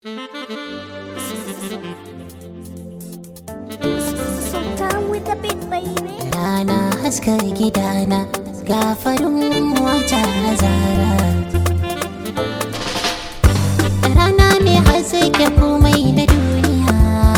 Sultan with the beat, baby. Rana haska gidana ga farin wata zara. Rana mai haske komai na duniya.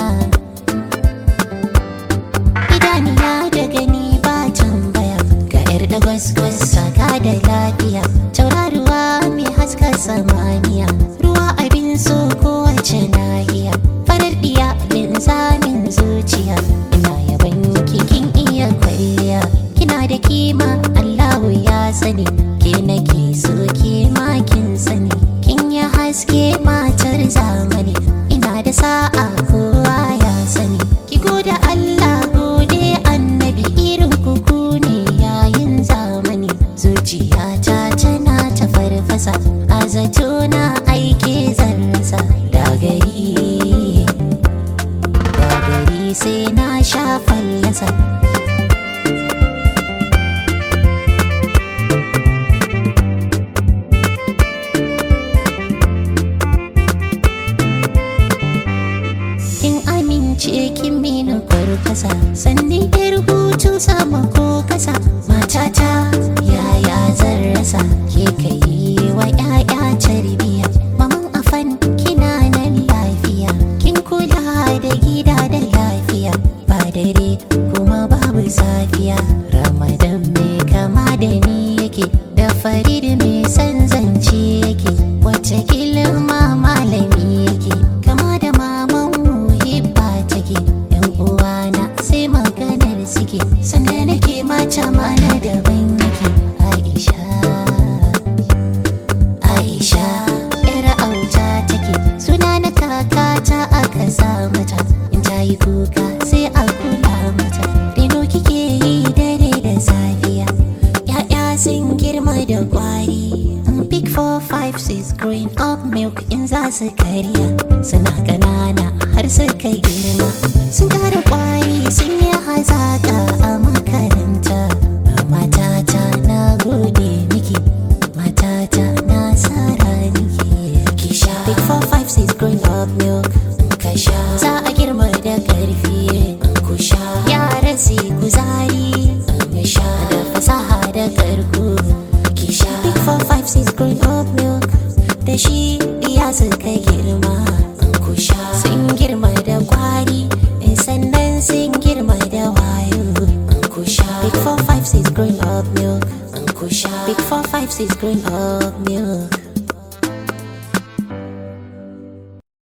Idaniya da gani ba tambaya. Ga yar da gwaskwas saka da lafiya. Tauraruwa mai haska samaniya. Ruwa abin so kowace nahiya. Farar diya linzamin zuciya. Ina yaban kin iya kwalliya. Kina da kima Allahu ya sani. Ke nake so ke ma kin sani. Kin ya haske matar zamani. Ina da sa'a kowa ya sani. Ki gode Allah gode annabi. Irin kuku ne yayin zamani. Zuciyata tana ta farfasa. A zato na aike zan rasa. Dagari sai na sha fallasa. Kin amince kin mini kwarkwasa. Sannan ya rubutu sama ko kasa. Matata yaya zan rasa. Ke kai wa 'ya'ya tarbiya. Maman afan kina nan lafiya. Kin kula da gida da lafiya. Ba dare kuma babu safiya. Ramadan mai kama da ni yake. Da Farid mai san zance yake. Wacce kilma malami yake. Kama da maman muhibba take. Yan uwana sai maganar suke. Sanda nake mata mana daban yake. Aisha yar auta take. Suna na kakata aka sa mata. In ta yi kuka sai a kula mata. Reno kike yi dare da safiya. Ya'ya sun girma da kwari. Big 4, 5, 6 growing up milk in za su karya. Suna ƙanana har su kai girma. Sun kara kwari sun yi hazaka a makaranta. Matata na gode miki. Matata na sara niki. Kisha Big 4, 5, 6 growing up milk. Kasha za a girma da karfi. Kusha yara su kuzari. Sha da fasaha da karko. Kisha Big 4, 5, 6 growing up milk. Da shi ya suka girma. Kusha sun girma da kwari. Sannan sun girma da wayo. Kusha Big 4, 5, 6 growing up milk. Kusha Big 4, 5, 6 growing up milk.